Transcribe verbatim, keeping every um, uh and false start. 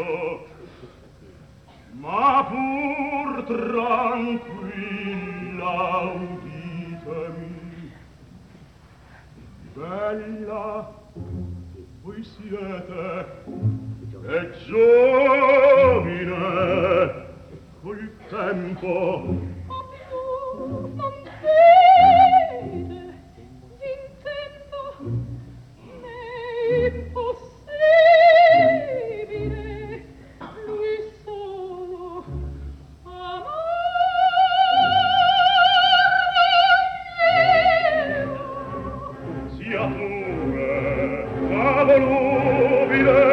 ma pur tranquilla uditemi. Bella, voi siete, e giovine, col tempo. Ma più non vede, intendo, né impossibile, lui solo amare. Sia pure, ma volubile,